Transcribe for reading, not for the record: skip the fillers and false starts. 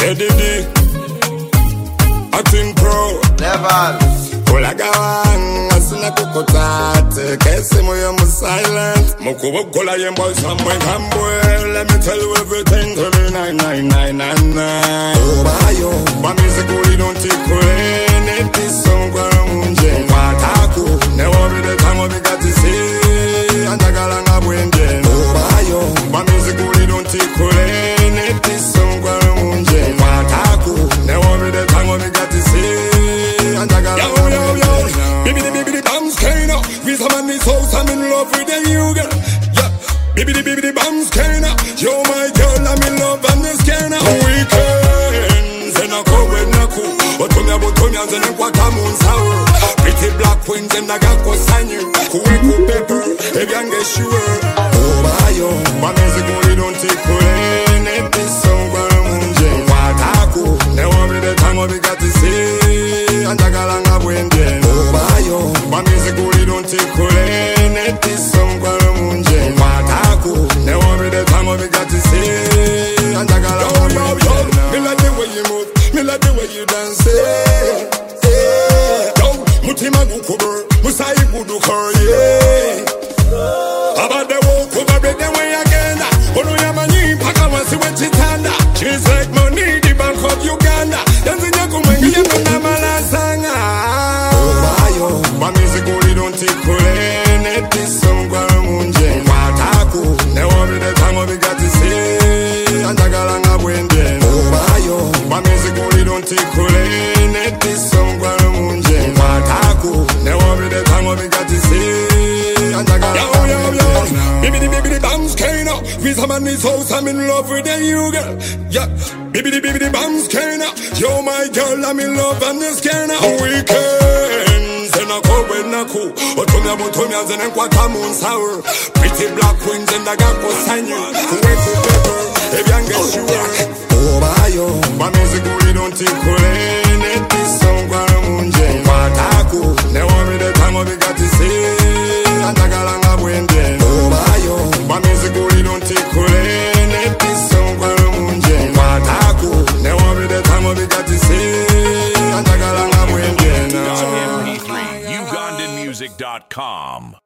Eddie Acting Pro Level Kolagawan Asina kukotate Kese moyo mu silent Mukubo kola yembo samwe kambwe. Let me tell you everything to me 9999. Oh bayo Ba music we don't take away. Neti songwa munje Wataku Never be the time of me got to see Andagala nga bwenge. Oh bayo Ba music we don't take away. Neti songwa munje Wataku Never be the time of me got to see Andagala nga bwenge. Bibbidi bams kind of. With some man this house I'm in love with the new girl. Yeah. Bibbidi bams kind of. You're my girl I'm in love and this kind of. Weekends and I go with Naku. Otonya zene kwa tamun sour. Pretty black queens and I got ko sanyu. Kuweku pepper. Ebyange sure. Oh bayo. My music only don't take away. Neti songwa munje. Wataku. Never be the time of me got to see. Andagala nga bwenge. Oh bayo. My music only don't take away. Neti songwa munje. Wataku. Never be the time of me got to see. Andagala nga bwenge. Me like the way you move. Me like the way you dance. Yo, mutima gukuber. Musai budu kore. About the walk over break the way again. Ono yamanyi mpaka wasi wechitanda. She's like money the bank of Uganda. Dancing yakumengi yamuna malasanga. Oh bayo, my music only don't take away. Neti songwa munje. Wataku, never be the time of me got to see. Andagala nga bwenge. Oh bayo, my music only don't take away. Neti songwa munje. Wataku, never be the time of me got to see. Andagala nga bwenge. Bibbidi bams kind of. With some man this house I'm in love with the new girl. Yeah. Bibbidi bams kind of. You're my girl I'm in love and this kind of. Weekends and I go with Naku. Otonya zene kwa tamun sour. Pretty black queens and I got ko sanyu. Kuweku pepper. Ebyange sure. Oh bayo. My music only don't take away. Neti songwa munje. Wataku. Never be the time of me got to see. Andagala nga bwenge. Oh bayo. My music only don't take away. Neti songwa munje. Wataku. Never be the time of me got to see. Andagala nga bwenge. MP3, UgandanMusic.com